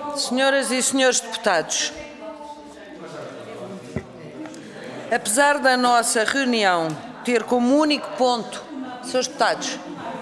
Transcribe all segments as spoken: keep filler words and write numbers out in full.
Senhoras e senhores deputados, apesar da nossa reunião ter como único ponto, senhores deputados,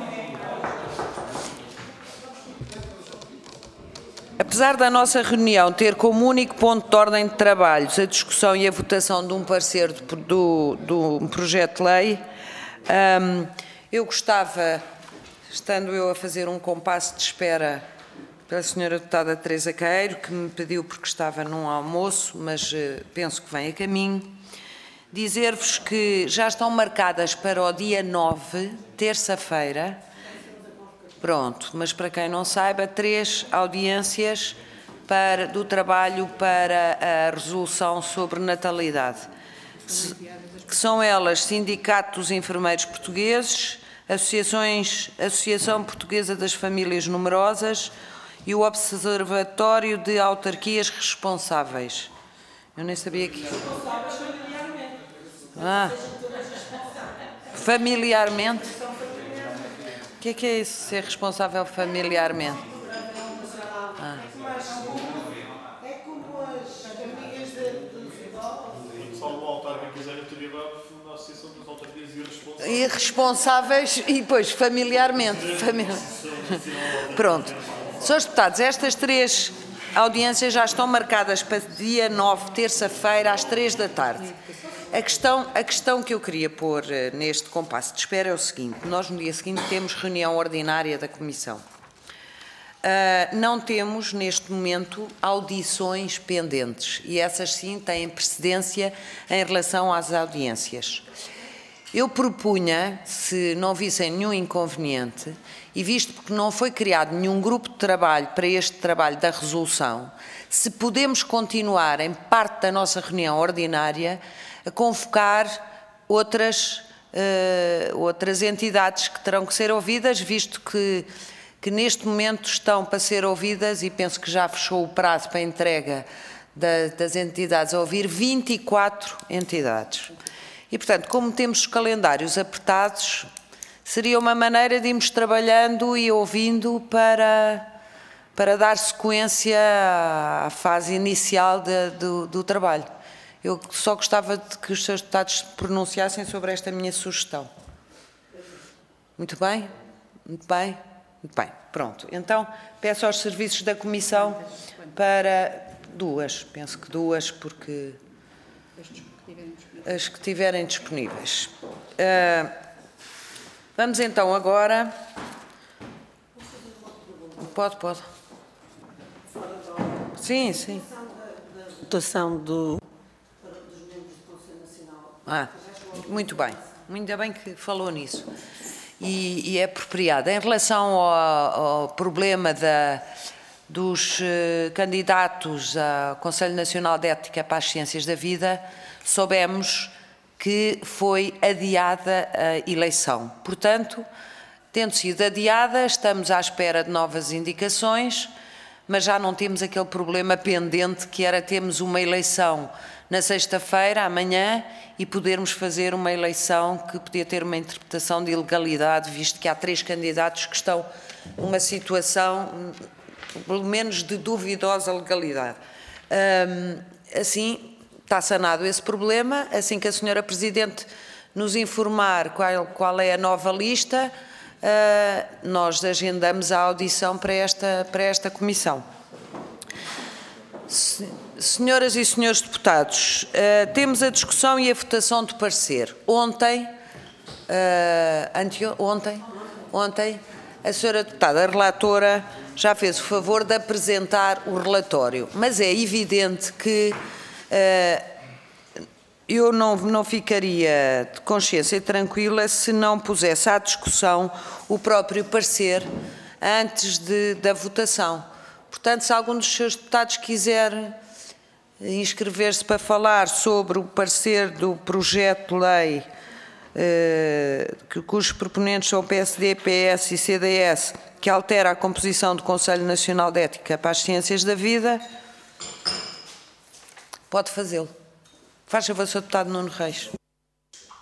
apesar da nossa reunião ter como único ponto de ordem de trabalhos a discussão e a votação de um parecer do, do, do projeto de lei, hum, eu gostava, estando eu a fazer um compasso de espera pela senhora deputada Teresa Caeiro, que me pediu porque estava num almoço, mas uh, penso que vem a caminho, dizer-vos que já estão marcadas para o dia nove, terça-feira, pronto, mas para quem não saiba, três audiências para, do trabalho para a resolução sobre natalidade, que são elas Sindicato dos Enfermeiros Portugueses, Associações, Associação Portuguesa das Famílias Numerosas e o Observatório de Autarquias Responsáveis. Eu nem sabia que... Ah, familiarmente? O que é que é isso, ser responsável familiarmente? Ah. É como as amigas de... Só o autarca quiser atividade na Associação das Autarquias e Responsáveis. E responsáveis e depois familiarmente. Famili... Pronto. Senhores deputados, estas três audiências já estão marcadas para dia nove, terça-feira, às três da tarde. A questão, a questão que eu queria pôr uh, neste compasso de espera é o seguinte: nós no dia seguinte temos reunião ordinária da Comissão. Uh, não temos, neste momento, audições pendentes e essas sim têm precedência em relação às audiências. Eu propunha, se não vissem nenhum inconveniente, e visto que não foi criado nenhum grupo de trabalho para este trabalho da resolução, se podemos continuar em parte da nossa reunião ordinária a convocar outras, uh, outras entidades que terão que ser ouvidas, visto que, que neste momento estão para ser ouvidas, e penso que já fechou o prazo para a entrega da, das entidades a ouvir, vinte e quatro entidades. E, portanto, como temos os calendários apertados, seria uma maneira de irmos trabalhando e ouvindo para, para dar sequência à fase inicial de, do, do trabalho. Eu só gostava de que os senhores deputados se pronunciassem sobre esta minha sugestão. Muito bem? Muito bem? Muito bem. Pronto. Então, peço aos serviços da Comissão para duas. Penso que duas, porque... as que tiverem disponíveis. Uh, vamos então agora... Pode, pode. Sim, sim. Votação do... Ah, muito bem. Ainda bem que falou nisso. E, e é apropriado. Em relação ao, ao problema da, dos uh, candidatos ao Conselho Nacional de Ética para as Ciências da Vida, soubemos que foi adiada a eleição. Portanto, tendo sido adiada, estamos à espera de novas indicações, mas já não temos aquele problema pendente que era termos uma eleição na sexta-feira, amanhã, e podermos fazer uma eleição que podia ter uma interpretação de ilegalidade, visto que há três candidatos que estão numa situação, pelo menos, de duvidosa legalidade. Hum, assim, está sanado esse problema. Assim que a senhora Presidente nos informar qual, qual é a nova lista, uh, nós agendamos a audição para esta, para esta comissão. Se, senhoras e senhores deputados, uh, temos a discussão e a votação do parecer. Ontem, uh, ante, ontem, ontem, a senhora deputada relatora já fez o favor de apresentar o relatório, mas é evidente que uh, eu não, não ficaria de consciência tranquila se não pusesse à discussão o próprio parecer antes de, da votação. Portanto, se algum dos seus deputados quiser inscrever-se para falar sobre o parecer do projeto de lei, eh, cujos proponentes são o P S D, P S e C D S, que altera a composição do Conselho Nacional de Ética para as Ciências da Vida, pode fazê-lo. Faz favor, senhor Deputado Nuno Reis.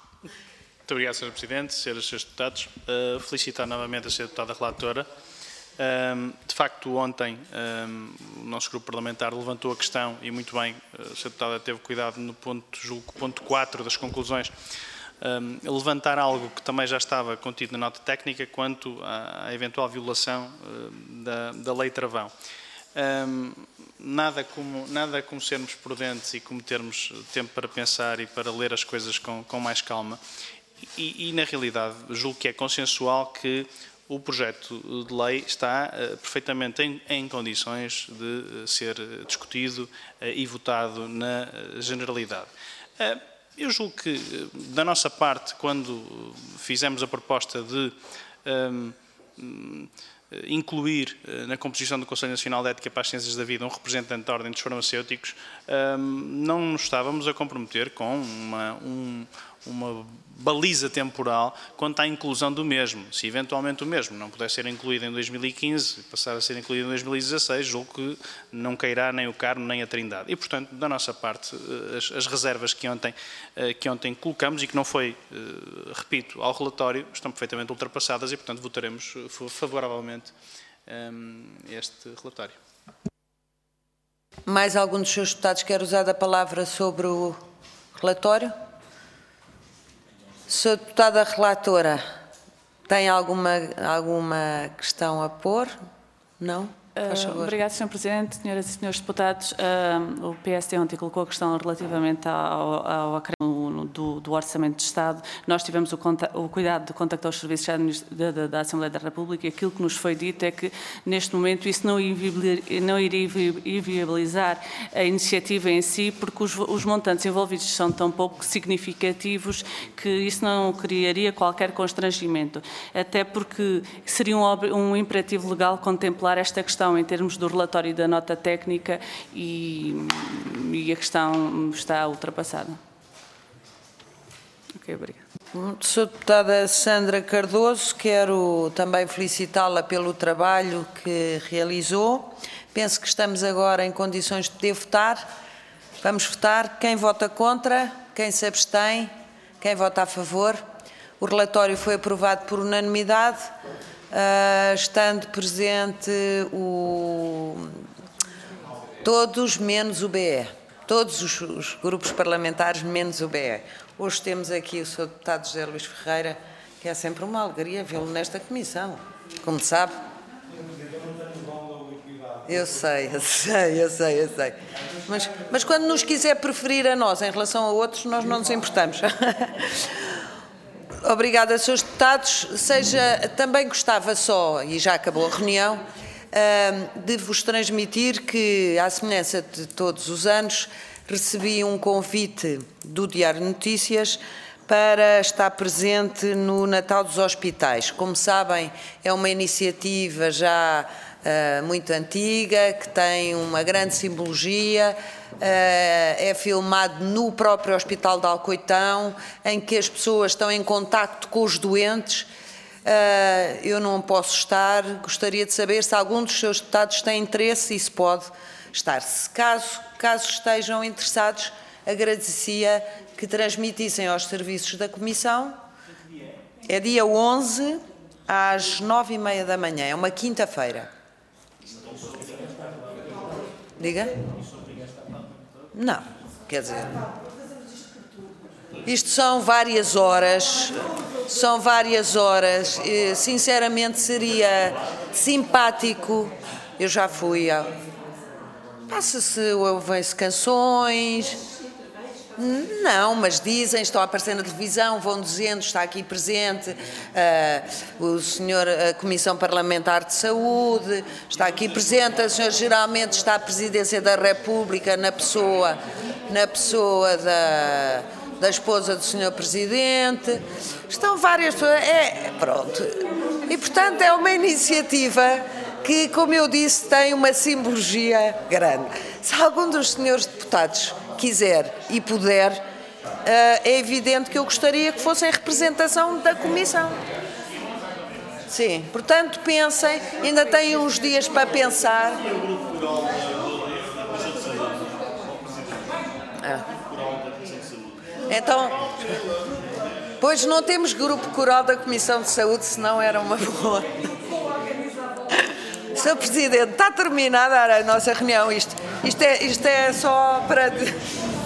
Muito obrigado, senhor Presidente, senhoras e senhores deputados. Uh, felicitar novamente a senhora Deputada Relatora De facto, ontem o nosso grupo parlamentar levantou a questão, e muito bem, a senhora Deputada teve cuidado no ponto, julgo, ponto quatro das conclusões, levantar algo que também já estava contido na nota técnica quanto à eventual violação da, da lei travão. Nada como, nada como sermos prudentes e como termos tempo para pensar e para ler as coisas com, com mais calma. E, e, na realidade, julgo que é consensual que o projeto de lei está uh, perfeitamente em, em condições de uh, ser discutido uh, e votado na uh, generalidade. Uh, eu julgo que, uh, da nossa parte, quando fizemos a proposta de um, um, incluir uh, na composição do Conselho Nacional de Ética para as Ciências da Vida um representante da Ordem dos Farmacêuticos, um, não nos estávamos a comprometer com uma, um, uma baliza temporal quanto à inclusão do mesmo. Se eventualmente o mesmo não puder ser incluído em dois mil e quinze e passar a ser incluído em dois mil e dezasseis, julgo que não cairá nem o Carmo nem a Trindade. E, portanto, da nossa parte, as, as reservas que ontem, que ontem colocamos e que não foi, repito, ao relatório, estão perfeitamente ultrapassadas e, portanto, votaremos favoravelmente este relatório. Mais algum dos seus deputados quer usar a palavra sobre o relatório? Senhora Deputada Relatora, tem alguma, alguma questão a pôr? Não? Faz favor. Uh, obrigada, senhor Presidente. Senhoras e senhores deputados, uh, o P S D ontem colocou a questão relativamente ao, ao acréscimo do, do Orçamento de Estado. Nós tivemos o, o cuidado de contactar os serviços da, da, da Assembleia da República e aquilo que nos foi dito é que, neste momento, isso não, não iria inviabilizar a iniciativa em si, porque os, os montantes envolvidos são tão pouco significativos que isso não criaria qualquer constrangimento. Até porque seria um, um imperativo legal contemplar esta questão em termos do relatório e da nota técnica e, e a questão está ultrapassada. Ok, obrigada. senhora Deputada Sandra Cardoso, quero também felicitá-la pelo trabalho que realizou. Penso que estamos agora em condições de poder votar. Vamos votar. Quem vota contra? Quem se abstém? Quem vota a favor? O relatório foi aprovado por unanimidade. Uh, estando presente o, todos menos o B E, todos os, os grupos parlamentares menos o B E. Hoje temos aqui o senhor Deputado José Luís Ferreira, que é sempre uma alegria vê-lo nesta comissão, como sabe. Eu sei, eu sei, eu sei, eu sei. Mas, mas quando nos quiser preferir a nós em relação a outros, nós não nos importamos. Obrigada, senhores deputados. Seja, também gostava só, e já acabou a reunião, de vos transmitir que, à semelhança de todos os anos, recebi um convite do Diário de Notícias para estar presente no Natal dos Hospitais. Como sabem, é uma iniciativa já uh, muito antiga, que tem uma grande simbologia. Uh, é filmado no próprio Hospital de Alcoitão, em que as pessoas estão em contacto com os doentes. Uh, eu não posso estar, gostaria de saber se algum dos seus deputados tem interesse e se pode estar. Se caso, caso estejam interessados, agradecia que transmitissem aos serviços da Comissão. É dia onze, às nove e meia da manhã, é uma quinta-feira. Diga? Não, quer dizer, isto são várias horas, são várias horas, e, sinceramente seria simpático, eu já fui, a, passa-se, ouvem-se canções, não, mas dizem, estão a aparecer na televisão, vão dizendo, está aqui presente uh, o senhor, a Comissão Parlamentar de Saúde, está aqui presente, a senhora geralmente está a Presidência da República na pessoa, na pessoa da, da esposa do senhor Presidente, estão várias pessoas, é, pronto, e portanto é uma iniciativa que, como eu disse, tem uma simbologia grande. Se algum dos senhores deputados quiser e puder, é evidente que eu gostaria que fosse em representação da Comissão. Sim, portanto, pensem, ainda têm uns dias para pensar. Ah. Então, pois não temos grupo coral da Comissão de Saúde, senão era uma boa. senhor Presidente, está terminada a nossa reunião. Isto, isto, é, isto é só para...